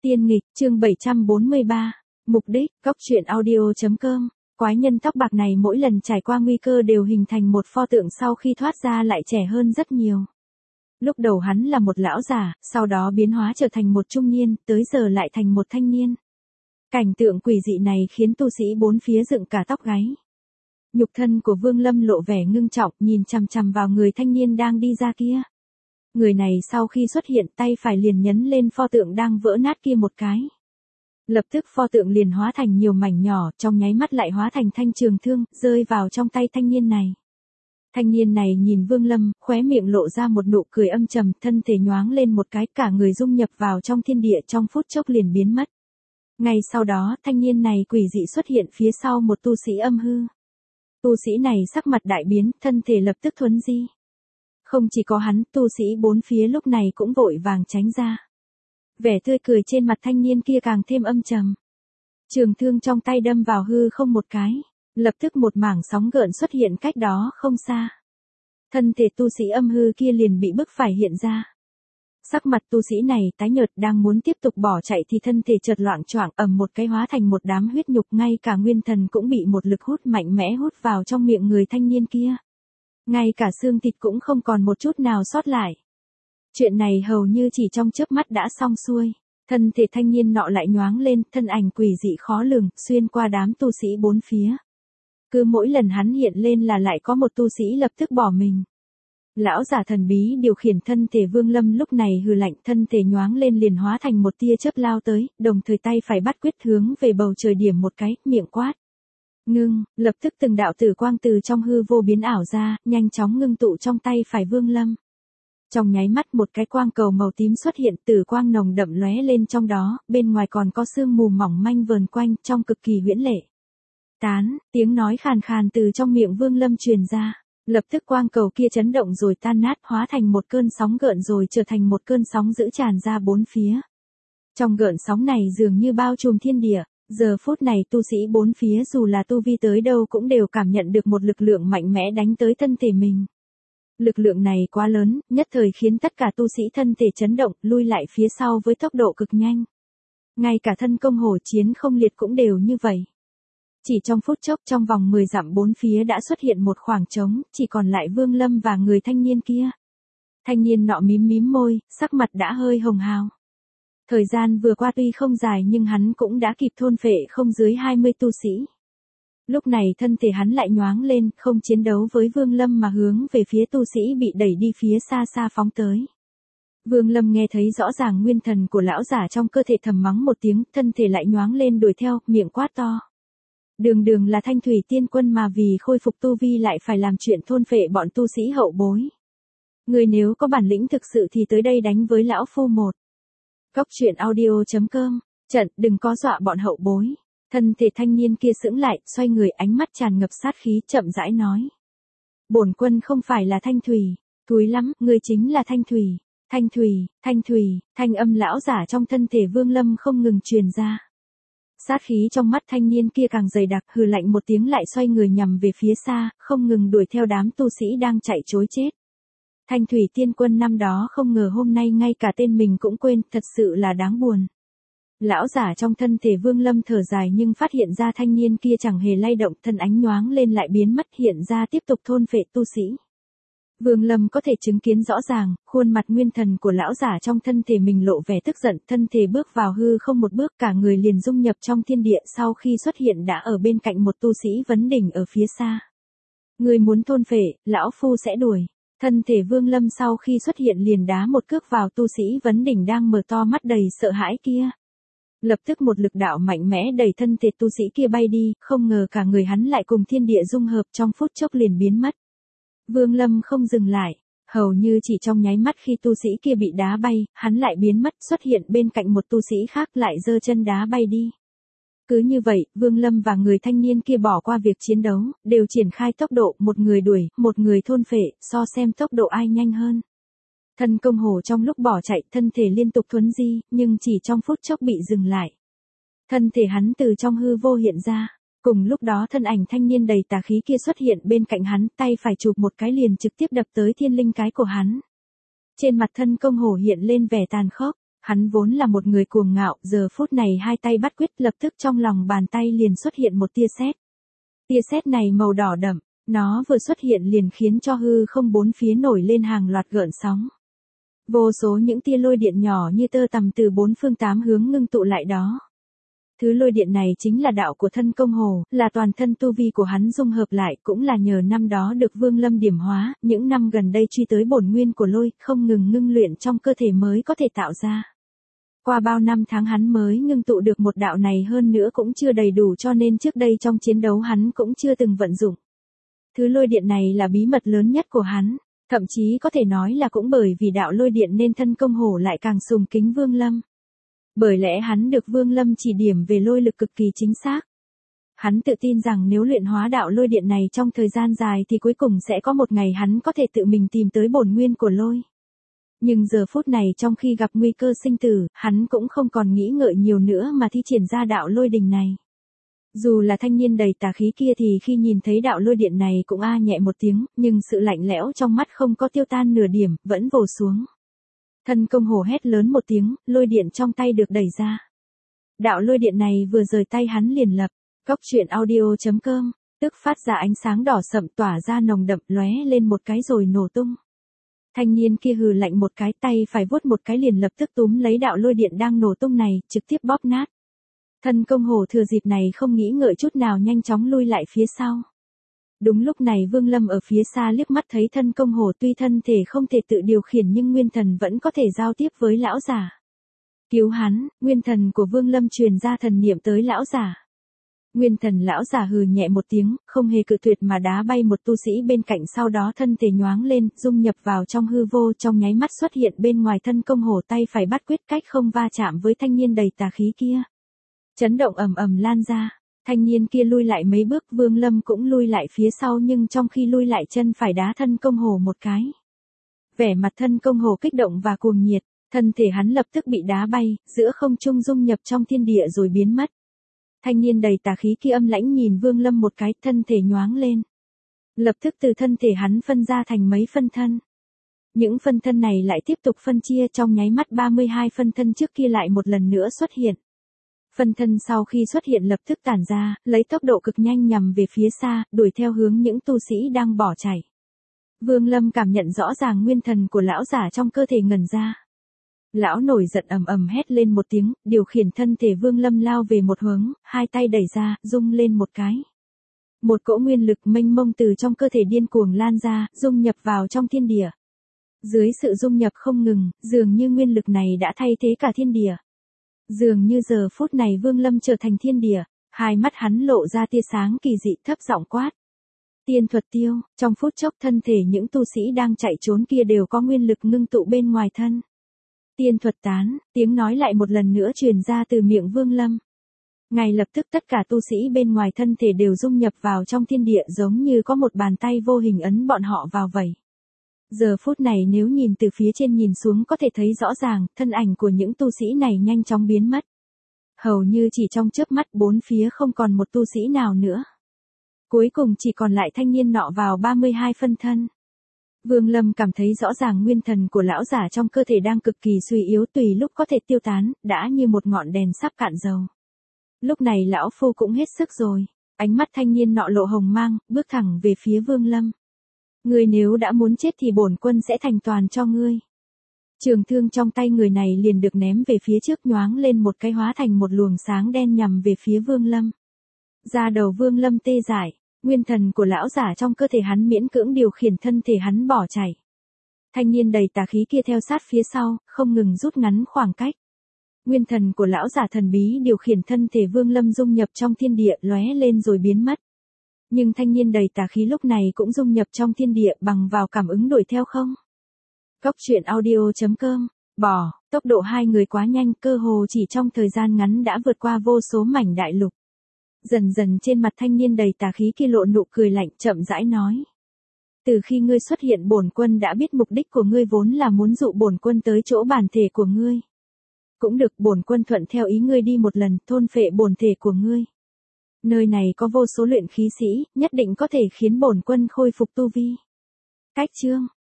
Tiên nghịch, chương 743. Mục đích, góc truyện audio.com. Quái nhân tóc bạc này mỗi lần trải qua nguy cơ đều hình thành một pho tượng sau khi thoát ra lại trẻ hơn rất nhiều. Lúc đầu hắn là một lão già, sau đó biến hóa trở thành một trung niên, tới giờ lại thành một thanh niên. Cảnh tượng quỷ dị này khiến tu sĩ bốn phía dựng cả tóc gáy. Nhục thân của Vương Lâm lộ vẻ ngưng trọng, nhìn chằm chằm vào người thanh niên đang đi ra kia. Người này sau khi xuất hiện tay phải liền nhấn lên pho tượng đang vỡ nát kia một cái. Lập tức pho tượng liền hóa thành nhiều mảnh nhỏ, trong nháy mắt lại hóa thành thanh trường thương, rơi vào trong tay thanh niên này. Thanh niên này nhìn Vương Lâm, khóe miệng lộ ra một nụ cười âm trầm, thân thể nhoáng lên một cái, cả người dung nhập vào trong thiên địa, trong phút chốc liền biến mất. Ngay sau đó, thanh niên này quỷ dị xuất hiện phía sau một tu sĩ âm hư. Tu sĩ này sắc mặt đại biến, thân thể lập tức thuấn di. Không chỉ có hắn, tu sĩ bốn phía lúc này cũng vội vàng tránh ra. Vẻ tươi cười trên mặt thanh niên kia càng thêm âm trầm. Trường thương trong tay đâm vào hư không một cái, lập tức một mảng sóng gợn xuất hiện cách đó không xa. Thân thể tu sĩ âm hư kia liền bị bức phải hiện ra. Sắc mặt tu sĩ này tái nhợt, đang muốn tiếp tục bỏ chạy thì thân thể chợt loạng choạng, ầm một cái hóa thành một đám huyết nhục, ngay cả nguyên thần cũng bị một lực hút mạnh mẽ hút vào trong miệng người thanh niên kia. Ngay cả xương thịt cũng không còn một chút nào sót lại. Chuyện này hầu như chỉ trong chớp mắt đã xong xuôi. Thân thể thanh niên nọ lại nhoáng lên, thân ảnh quỷ dị khó lường, xuyên qua đám tu sĩ bốn phía. Cứ mỗi lần hắn hiện lên là lại có một tu sĩ lập tức bỏ mình. Lão giả thần bí điều khiển thân thể Vương Lâm lúc này hừ lạnh, thân thể nhoáng lên liền hóa thành một tia chớp lao tới, đồng thời tay phải bắt quyết hướng về bầu trời điểm một cái, miệng quát. Ngưng, lập tức từng đạo tử quang từ trong hư vô biến ảo ra, nhanh chóng ngưng tụ trong tay phải Vương Lâm. Trong nháy mắt một cái quang cầu màu tím xuất hiện, tử quang nồng đậm lóe lên trong đó, bên ngoài còn có sương mù mỏng manh vờn quanh, trông cực kỳ huyễn lệ. Tán, tiếng nói khàn khàn từ trong miệng Vương Lâm truyền ra, lập tức quang cầu kia chấn động rồi tan nát, hóa thành một cơn sóng gợn rồi trở thành một cơn sóng dữ tràn ra bốn phía. Trong gợn sóng này dường như bao trùm thiên địa. Giờ phút này tu sĩ bốn phía dù là tu vi tới đâu cũng đều cảm nhận được một lực lượng mạnh mẽ đánh tới thân thể mình. Lực lượng này quá lớn, nhất thời khiến tất cả tu sĩ thân thể chấn động, lui lại phía sau với tốc độ cực nhanh. Ngay cả thân công hổ chiến không liệt cũng đều như vậy. Chỉ trong phút chốc, trong vòng 10 dặm bốn phía đã xuất hiện một khoảng trống, chỉ còn lại Vương Lâm và người thanh niên kia. Thanh niên nọ mím mím môi, sắc mặt đã hơi hồng hào. Thời gian vừa qua tuy không dài nhưng hắn cũng đã kịp thôn phệ không dưới 20 tu sĩ. Lúc này thân thể hắn lại nhoáng lên, không chiến đấu với Vương Lâm mà hướng về phía tu sĩ bị đẩy đi phía xa xa phóng tới. Vương Lâm nghe thấy rõ ràng nguyên thần của lão giả trong cơ thể thầm mắng một tiếng, thân thể lại nhoáng lên đuổi theo, miệng quát to. Đường đường là Thanh Thủy Tiên Quân mà vì khôi phục tu vi lại phải làm chuyện thôn phệ bọn tu sĩ hậu bối. Người nếu có bản lĩnh thực sự thì tới đây đánh với lão phu một. Góc truyện audio.com, trận, đừng có dọa bọn hậu bối. Thân thể thanh niên kia sững lại, xoay người, ánh mắt tràn ngập sát khí, chậm rãi nói. Bổn quân không phải là Thanh Thủy, thúi lắm, ngươi chính là Thanh Thủy. Thanh Thủy, Thanh Thủy, thanh âm lão giả trong thân thể Vương Lâm không ngừng truyền ra. Sát khí trong mắt thanh niên kia càng dày đặc, hừ lạnh một tiếng lại xoay người nhằm về phía xa, không ngừng đuổi theo đám tu sĩ đang chạy trối chết. Thanh Thủy Tiên Quân năm đó không ngờ hôm nay ngay cả tên mình cũng quên, thật sự là đáng buồn. Lão giả trong thân thể Vương Lâm thở dài nhưng phát hiện ra thanh niên kia chẳng hề lay động, thân ánh nhoáng lên lại biến mất, hiện ra tiếp tục thôn phệ tu sĩ. Vương Lâm có thể chứng kiến rõ ràng, khuôn mặt nguyên thần của lão giả trong thân thể mình lộ vẻ tức giận, thân thể bước vào hư không một bước, cả người liền dung nhập trong thiên địa, sau khi xuất hiện đã ở bên cạnh một tu sĩ vấn đỉnh ở phía xa. Người muốn thôn phệ, lão phu sẽ đuổi. Thân thể Vương Lâm sau khi xuất hiện liền đá một cước vào tu sĩ vấn đỉnh đang mở to mắt đầy sợ hãi kia. Lập tức một lực đạo mạnh mẽ đẩy thân thể tu sĩ kia bay đi, không ngờ cả người hắn lại cùng thiên địa dung hợp, trong phút chốc liền biến mất. Vương Lâm không dừng lại, hầu như chỉ trong nháy mắt khi tu sĩ kia bị đá bay, hắn lại biến mất, xuất hiện bên cạnh một tu sĩ khác lại giơ chân đá bay đi. Cứ như vậy, Vương Lâm và người thanh niên kia bỏ qua việc chiến đấu, đều triển khai tốc độ, một người đuổi, một người thôn phệ, so xem tốc độ ai nhanh hơn. Thân công hổ trong lúc bỏ chạy, thân thể liên tục thuấn di, nhưng chỉ trong phút chốc bị dừng lại. Thân thể hắn từ trong hư vô hiện ra, cùng lúc đó thân ảnh thanh niên đầy tà khí kia xuất hiện bên cạnh hắn, tay phải chụp một cái liền trực tiếp đập tới thiên linh cái của hắn. Trên mặt thân công hổ hiện lên vẻ tàn khốc, Hắn vốn là một người cuồng ngạo, giờ phút này hai tay bắt quyết lập tức trong lòng bàn tay liền xuất hiện một tia sét. Tia sét này màu đỏ đậm, nó vừa xuất hiện liền khiến cho hư không bốn phía nổi lên hàng loạt gợn sóng. Vô số những tia lôi điện nhỏ như tơ tằm từ bốn phương tám hướng ngưng tụ lại đó. Thứ lôi điện này chính là đạo của thân công hồ, là toàn thân tu vi của hắn dung hợp lại, cũng là nhờ năm đó được Vương Lâm điểm hóa, những năm gần đây truy tới bổn nguyên của lôi, không ngừng ngưng luyện trong cơ thể mới có thể tạo ra. Qua bao năm tháng hắn mới ngưng tụ được một đạo này, hơn nữa cũng chưa đầy đủ, cho nên trước đây trong chiến đấu hắn cũng chưa từng vận dụng. Thứ lôi điện này là bí mật lớn nhất của hắn, thậm chí có thể nói là cũng bởi vì đạo lôi điện nên thân công hổ lại càng sùng kính Vương Lâm. Bởi lẽ hắn được Vương Lâm chỉ điểm về lôi lực cực kỳ chính xác. Hắn tự tin rằng nếu luyện hóa đạo lôi điện này trong thời gian dài thì cuối cùng sẽ có một ngày hắn có thể tự mình tìm tới bổn nguyên của lôi. Nhưng giờ phút này trong khi gặp nguy cơ sinh tử, hắn cũng không còn nghĩ ngợi nhiều nữa mà thi triển ra đạo lôi đình này. Dù là thanh niên đầy tà khí kia thì khi nhìn thấy đạo lôi điện này cũng nhẹ một tiếng, nhưng sự lạnh lẽo trong mắt không có tiêu tan nửa điểm, vẫn vồ xuống. Thân công hổ hét lớn một tiếng, lôi điện trong tay được đẩy ra. Đạo lôi điện này vừa rời tay hắn liền lập, Cốc Truyện Audio.com, tức phát ra ánh sáng đỏ sậm tỏa ra nồng đậm, lóe lên một cái rồi nổ tung. Thanh niên kia hừ lạnh một cái, tay phải vuốt một cái liền lập tức túm lấy đạo lôi điện đang nổ tung này, trực tiếp bóp nát. Thân công hổ thừa dịp này không nghĩ ngợi chút nào nhanh chóng lui lại phía sau. Đúng lúc này Vương Lâm ở phía xa liếc mắt thấy thân công hổ tuy thân thể không thể tự điều khiển nhưng nguyên thần vẫn có thể giao tiếp với lão giả. Cứu hắn, nguyên thần của Vương Lâm truyền ra thần niệm tới lão giả. Nguyên thần lão giả hừ nhẹ một tiếng, không hề cự tuyệt mà đá bay một tu sĩ bên cạnh, sau đó thân thể nhoáng lên, dung nhập vào trong hư vô, trong nháy mắt xuất hiện bên ngoài thân công hổ, tay phải bắt quyết cách không va chạm với thanh niên đầy tà khí kia. Chấn động ầm ầm lan ra, thanh niên kia lui lại mấy bước, Vương Lâm cũng lui lại phía sau, nhưng trong khi lui lại chân phải đá thân công hổ một cái. Vẻ mặt thân công hổ kích động và cuồng nhiệt, thân thể hắn lập tức bị đá bay, giữa không trung dung nhập trong thiên địa rồi biến mất. Thanh niên đầy tà khí kia âm lãnh nhìn Vương Lâm một cái, thân thể nhoáng lên. Lập tức từ thân thể hắn phân ra thành mấy phân thân. Những phân thân này lại tiếp tục phân chia, trong nháy mắt 32 phân thân trước kia lại một lần nữa xuất hiện. Phân thân sau khi xuất hiện lập tức tản ra, lấy tốc độ cực nhanh nhằm về phía xa, đuổi theo hướng những tu sĩ đang bỏ chạy. Vương Lâm cảm nhận rõ ràng nguyên thần của lão giả trong cơ thể ngẩn ra. Lão nổi giận ầm ầm hét lên một tiếng, điều khiển thân thể Vương Lâm lao về một hướng, hai tay đẩy ra, rung lên một cái. Một cỗ nguyên lực mênh mông từ trong cơ thể điên cuồng lan ra, dung nhập vào trong thiên địa. Dưới sự dung nhập không ngừng, dường như nguyên lực này đã thay thế cả thiên địa. Dường như giờ phút này Vương Lâm trở thành thiên địa, hai mắt hắn lộ ra tia sáng kỳ dị, thấp giọng quát. Tiên thuật tiêu, trong phút chốc thân thể những tu sĩ đang chạy trốn kia đều có nguyên lực ngưng tụ bên ngoài thân. Tiên thuật tán, tiếng nói lại một lần nữa truyền ra từ miệng Vương Lâm. Ngay lập tức tất cả tu sĩ bên ngoài thân thể đều dung nhập vào trong thiên địa, giống như có một bàn tay vô hình ấn bọn họ vào vậy. Giờ phút này nếu nhìn từ phía trên nhìn xuống có thể thấy rõ ràng, thân ảnh của những tu sĩ này nhanh chóng biến mất. Hầu như chỉ trong chớp mắt bốn phía không còn một tu sĩ nào nữa. Cuối cùng chỉ còn lại thanh niên nọ vào 32 phân thân. Vương Lâm cảm thấy rõ ràng nguyên thần của lão giả trong cơ thể đang cực kỳ suy yếu, tùy lúc có thể tiêu tán, đã như một ngọn đèn sắp cạn dầu. Lúc này lão phu cũng hết sức rồi, ánh mắt thanh niên nọ lộ hồng mang, bước thẳng về phía Vương Lâm. Ngươi nếu đã muốn chết thì bổn quân sẽ thành toàn cho ngươi. Trường thương trong tay người này liền được ném về phía trước, nhoáng lên một cái hóa thành một luồng sáng đen nhằm về phía Vương Lâm. Da đầu Vương Lâm tê dại, nguyên thần của lão giả trong cơ thể hắn miễn cưỡng điều khiển thân thể hắn bỏ chạy. Thanh niên đầy tà khí kia theo sát phía sau, không ngừng rút ngắn khoảng cách. Nguyên thần của lão giả thần bí điều khiển thân thể Vương Lâm dung nhập trong thiên địa, lóe lên rồi biến mất. Nhưng thanh niên đầy tà khí lúc này cũng dung nhập trong thiên địa, bằng vào cảm ứng đuổi theo không. Cốc Truyện Audio.com, bỏ, tốc độ hai người quá nhanh, cơ hồ chỉ trong thời gian ngắn đã vượt qua vô số mảnh đại lục. Dần dần trên mặt thanh niên đầy tà khí kia lộ nụ cười lạnh, chậm rãi nói. Từ khi ngươi xuất hiện bổn quân đã biết mục đích của ngươi vốn là muốn dụ bổn quân tới chỗ bản thể của ngươi. Cũng được, bổn quân thuận theo ý ngươi đi một lần, thôn phệ bổn thể của ngươi. Nơi này có vô số luyện khí sĩ, nhất định có thể khiến bổn quân khôi phục tu vi. Cách chương